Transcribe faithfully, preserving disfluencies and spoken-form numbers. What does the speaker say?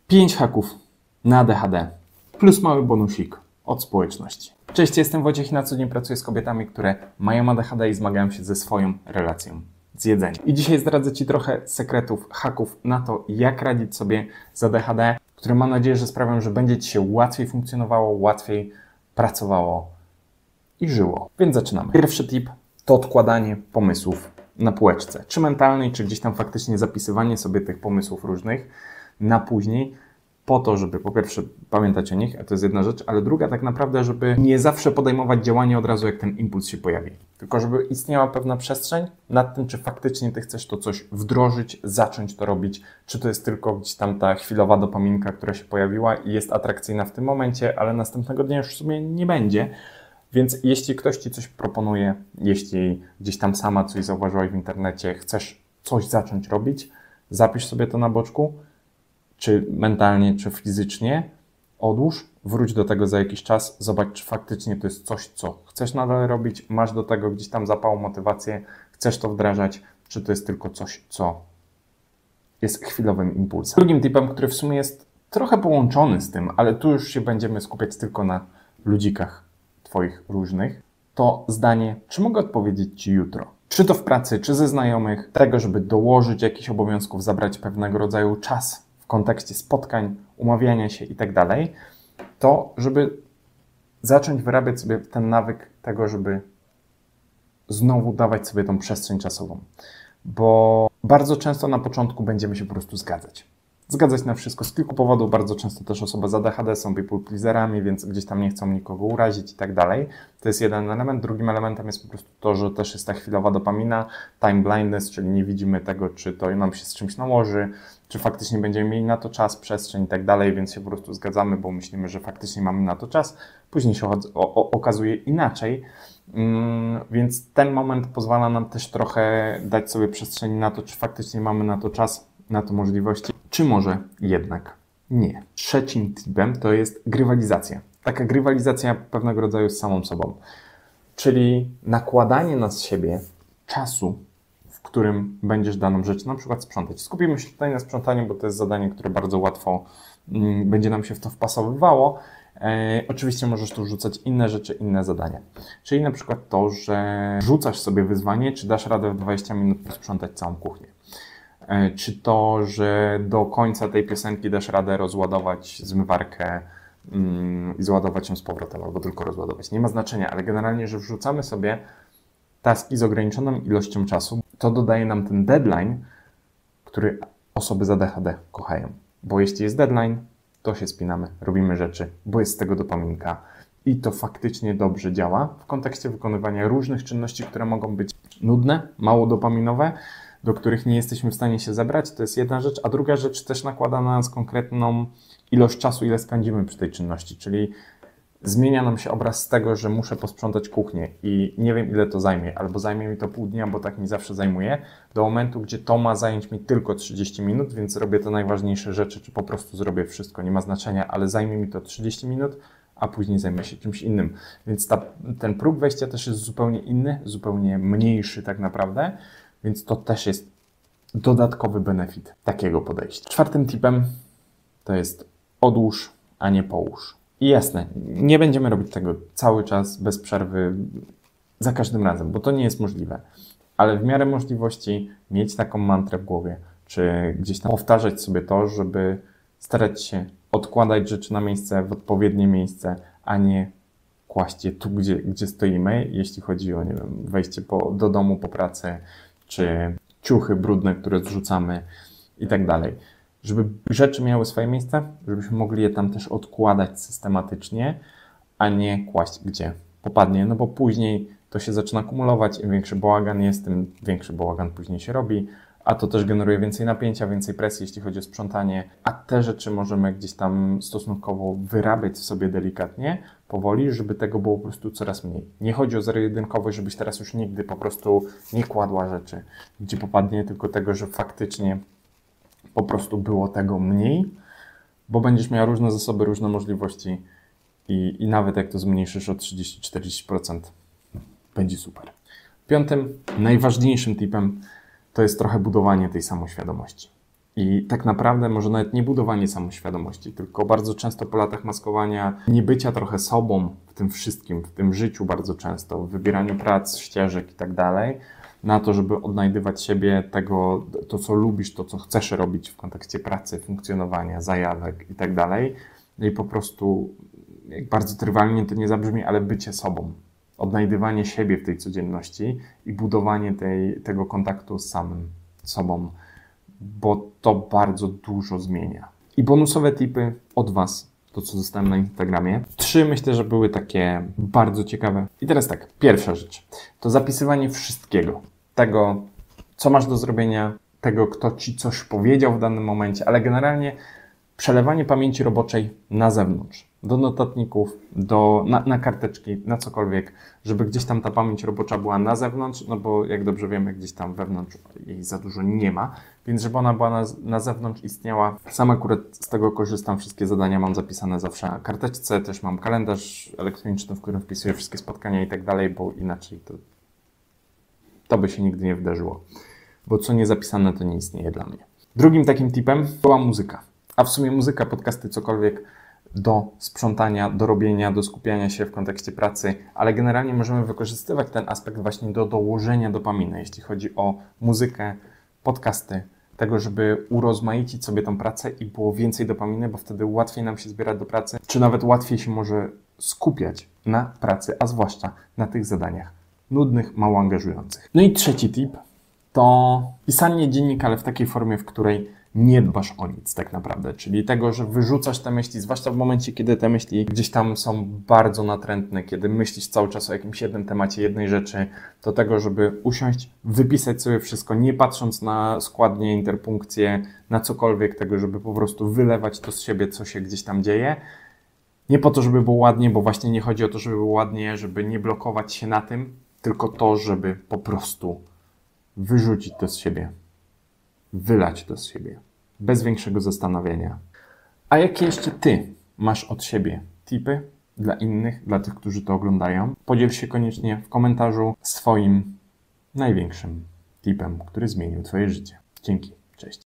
pięć haków na A D H D plus mały bonusik od społeczności. Cześć, jestem Wojciech i na co dzień pracuję z kobietami, które mają A D H D i zmagają się ze swoją relacją z jedzeniem. I dzisiaj zdradzę Ci trochę sekretów, haków na to, jak radzić sobie z A D H D, które mam nadzieję, że sprawią, że będzie Ci się łatwiej funkcjonowało, łatwiej pracowało i żyło. Więc zaczynamy. Pierwszy tip to odkładanie pomysłów na półeczce. Czy mentalnej, czy gdzieś tam faktycznie zapisywanie sobie tych pomysłów różnych na później, po to, żeby po pierwsze pamiętać o nich, a to jest jedna rzecz, ale druga tak naprawdę, żeby nie zawsze podejmować działanie od razu, jak ten impuls się pojawi. Tylko żeby istniała pewna przestrzeń nad tym, czy faktycznie Ty chcesz to coś wdrożyć, zacząć to robić, czy to jest tylko gdzieś tam ta chwilowa dopaminka, która się pojawiła i jest atrakcyjna w tym momencie, ale następnego dnia już w sumie nie będzie. Więc jeśli ktoś Ci coś proponuje, jeśli gdzieś tam sama coś zauważyłaś w internecie, chcesz coś zacząć robić, zapisz sobie to na boczku, czy mentalnie, czy fizycznie, odłóż, wróć do tego za jakiś czas, zobacz, czy faktycznie to jest coś, co chcesz nadal robić, masz do tego gdzieś tam zapał, motywację, chcesz to wdrażać, czy to jest tylko coś, co jest chwilowym impulsem. Drugim tipem, który w sumie jest trochę połączony z tym, ale tu już się będziemy skupiać tylko na ludzikach Twoich różnych, to zdanie, czy mogę odpowiedzieć Ci jutro? Czy to w pracy, czy ze znajomych, tego, żeby dołożyć jakichś obowiązków, zabrać pewnego rodzaju czas w kontekście spotkań, umawiania się i tak dalej, to żeby zacząć wyrabiać sobie ten nawyk tego, żeby znowu dawać sobie tą przestrzeń czasową. Bo bardzo często na początku będziemy się po prostu zgadzać. Zgadzać na wszystko z kilku powodów. Bardzo często też osoby z A D H D są people pleaserami, więc gdzieś tam nie chcą nikogo urazić i tak dalej. To jest jeden element. Drugim elementem jest po prostu to, że też jest ta chwilowa dopamina, time blindness, czyli nie widzimy tego, czy to nam się z czymś nałoży, czy faktycznie będziemy mieli na to czas, przestrzeń i tak dalej, więc się po prostu zgadzamy, bo myślimy, że faktycznie mamy na to czas. Później się o, o, okazuje inaczej, mm, więc ten moment pozwala nam też trochę dać sobie przestrzeń na to, czy faktycznie mamy na to czas, na to możliwości, czy może jednak nie. Trzecim tipem to jest grywalizacja. Taka grywalizacja pewnego rodzaju z samą sobą, czyli nakładanie na siebie czasu, w którym będziesz daną rzecz na przykład sprzątać. Skupimy się tutaj na sprzątaniu, bo to jest zadanie, które bardzo łatwo mm, będzie nam się w to wpasowywało. E, oczywiście możesz tu wrzucać inne rzeczy, inne zadania. Czyli na przykład to, że rzucasz sobie wyzwanie, czy dasz radę w dwadzieścia minut sprzątać całą kuchnię. E, czy to, że do końca tej piosenki dasz radę rozładować zmywarkę mm, i zładować ją z powrotem, albo tylko rozładować. Nie ma znaczenia, ale generalnie, że wrzucamy sobie taski z ograniczoną ilością czasu, to dodaje nam ten deadline, który osoby z A D H D kochają. Bo jeśli jest deadline, to się spinamy, robimy rzeczy, bo jest z tego dopaminka. I to faktycznie dobrze działa w kontekście wykonywania różnych czynności, które mogą być nudne, mało dopaminowe, do których nie jesteśmy w stanie się zebrać. To jest jedna rzecz. A druga rzecz też nakłada na nas konkretną ilość czasu, ile spędzimy przy tej czynności. Czyli zmienia nam się obraz z tego, że muszę posprzątać kuchnię i nie wiem, ile to zajmie, albo zajmie mi to pół dnia, bo tak mi zawsze zajmuje, do momentu, gdzie to ma zająć mi tylko trzydzieści minut, więc robię te najważniejsze rzeczy, czy po prostu zrobię wszystko, nie ma znaczenia, ale zajmie mi to trzydzieści minut, a później zajmę się czymś innym. Więc ta, ten próg wejścia też jest zupełnie inny, zupełnie mniejszy tak naprawdę, więc to też jest dodatkowy benefit takiego podejścia. Czwartym tipem to jest odłóż, a nie połóż. I jasne, nie będziemy robić tego cały czas, bez przerwy, za każdym razem, bo to nie jest możliwe. Ale w miarę możliwości mieć taką mantrę w głowie, czy gdzieś tam powtarzać sobie to, żeby starać się odkładać rzeczy na miejsce, w odpowiednie miejsce, a nie kłaść je tu, gdzie, gdzie stoimy, jeśli chodzi o, nie wiem, wejście po, do domu po pracy, czy ciuchy brudne, które zrzucamy i tak dalej. Żeby rzeczy miały swoje miejsce, żebyśmy mogli je tam też odkładać systematycznie, a nie kłaść gdzie popadnie, no bo później to się zaczyna kumulować, im większy bałagan jest, tym większy bałagan później się robi, a to też generuje więcej napięcia, więcej presji, jeśli chodzi o sprzątanie, a te rzeczy możemy gdzieś tam stosunkowo wyrabiać w sobie delikatnie, powoli, żeby tego było po prostu coraz mniej. Nie chodzi o zero-jedynkowość, żebyś teraz już nigdy po prostu nie kładła rzeczy, gdzie popadnie, tylko tego, że faktycznie po prostu było tego mniej, bo będziesz miała różne zasoby, różne możliwości i, i nawet jak to zmniejszysz o trzydzieści do czterdziestu procent, będzie super. Piątym, najważniejszym tipem to jest trochę budowanie tej samoświadomości. I tak naprawdę może nawet nie budowanie samoświadomości, tylko bardzo często po latach maskowania, nie bycia trochę sobą w tym wszystkim, w tym życiu bardzo często, w wybieraniu prac, ścieżek i tak dalej, na to, żeby odnajdywać siebie, tego, to co lubisz, to co chcesz robić w kontekście pracy, funkcjonowania, zajawek i tak dalej. No i po prostu, jak bardzo trywalnie to nie zabrzmi, ale bycie sobą. Odnajdywanie siebie w tej codzienności i budowanie tej, tego kontaktu z samym sobą, bo to bardzo dużo zmienia. I bonusowe tipy od Was, to co dostałem na Instagramie. Trzy myślę, że były takie bardzo ciekawe. I teraz tak, pierwsza rzecz, to zapisywanie wszystkiego. Tego, co masz do zrobienia, tego, kto Ci coś powiedział w danym momencie, ale generalnie przelewanie pamięci roboczej na zewnątrz. Do notatników, do, na, na karteczki, na cokolwiek, żeby gdzieś tam ta pamięć robocza była na zewnątrz, no bo jak dobrze wiemy, gdzieś tam wewnątrz jej za dużo nie ma, więc żeby ona była na, na zewnątrz, istniała. Sam akurat z tego korzystam, wszystkie zadania mam zapisane zawsze na karteczce, też mam kalendarz elektroniczny, w którym wpisuję wszystkie spotkania i tak dalej, bo inaczej to, to by się nigdy nie wydarzyło, bo co nie zapisane, to nie istnieje dla mnie. Drugim takim tipem była muzyka, a w sumie muzyka, podcasty, cokolwiek, do sprzątania, do robienia, do skupiania się w kontekście pracy, ale generalnie możemy wykorzystywać ten aspekt właśnie do dołożenia dopaminy, jeśli chodzi o muzykę, podcasty, tego, żeby urozmaicić sobie tą pracę i było więcej dopaminy, bo wtedy łatwiej nam się zbierać do pracy, czy nawet łatwiej się może skupiać na pracy, a zwłaszcza na tych zadaniach nudnych, mało angażujących. No i trzeci tip to pisanie dziennika, ale w takiej formie, w której nie dbasz o nic tak naprawdę, czyli tego, że wyrzucasz te myśli, zwłaszcza w momencie, kiedy te myśli gdzieś tam są bardzo natrętne, kiedy myślisz cały czas o jakimś jednym temacie, jednej rzeczy, to tego, żeby usiąść, wypisać sobie wszystko, nie patrząc na składnie, interpunkcje, na cokolwiek, tego, żeby po prostu wylewać to z siebie, co się gdzieś tam dzieje. Nie po to, żeby było ładnie, bo właśnie nie chodzi o to, żeby było ładnie, żeby nie blokować się na tym, tylko to, żeby po prostu wyrzucić to z siebie. Wylać to z siebie, bez większego zastanowienia. A jakie jeszcze Ty masz od siebie tipy dla innych, dla tych, którzy to oglądają? Podziel się koniecznie w komentarzu swoim największym tipem, który zmienił Twoje życie. Dzięki, cześć.